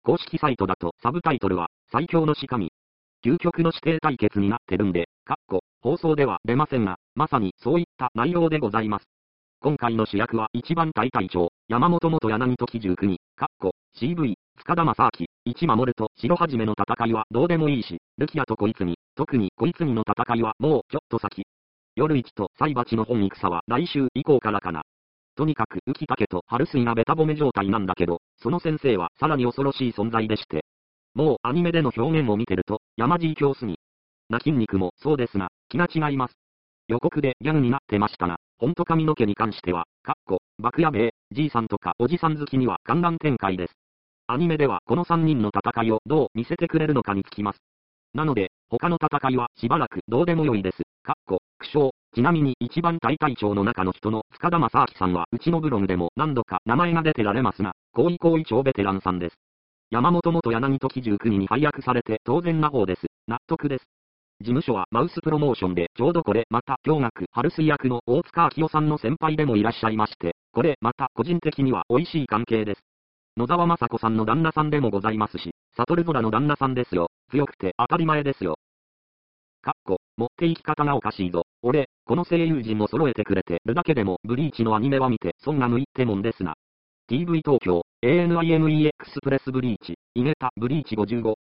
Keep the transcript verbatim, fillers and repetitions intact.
公式サイトだとサブタイトルは、最強の鹿見。究極の指定対決になってるんで、かっこ、放送では出ませんが、まさにそういった内容でございます。今回の主役は一番隊隊長、山本元柳時じゅうくに、かっこ、シーブイ、塚田正明、一守と白はじめの戦いはどうでもいいし、ルキアと小泉、特に小泉の戦いはもうちょっと先。夜市とサイバチの本戦は来週以降からかな。とにかく浮竹と春水がベタ褒め状態なんだけど、その先生はさらに恐ろしい存在でして。もうアニメでの表現を見てると、山地教すぎ。な筋肉もそうですが、気が違います。予告でギャグになってましたが、ほんと髪の毛に関しては、かっこ、爆やべえ、じいさんとかおじさん好きには観覧展開です。アニメではこのさんにんの戦いをどう見せてくれるのかにつきます。なので、他の戦いはしばらくどうでもよいです。かっこ、苦笑。ちなみに一番隊隊長の中の人の塚田正明さんはうちのブログでも何度か名前が出てられますが、高位高位超ベテランさんです。山本元柳時じゅうくにに配役されて当然な方です。納得です。事務所はマウスプロモーションでちょうどこれまた驚愕春水役の大塚明夫さんの先輩でもいらっしゃいまして、これまた個人的には美味しい関係です。野沢雅子さんの旦那さんでもございますし、悟空の旦那さんですよ。強くて当たり前ですよ。かっこ、持っていき方がおかしいぞ。俺、この声優陣も揃えてくれてるだけでもブリーチのアニメは見て損が向いてもんですな。ティーブイ 東京、エーエヌアイエムイーエックス プレスブリーチ、イゲタブリーチごじゅうご。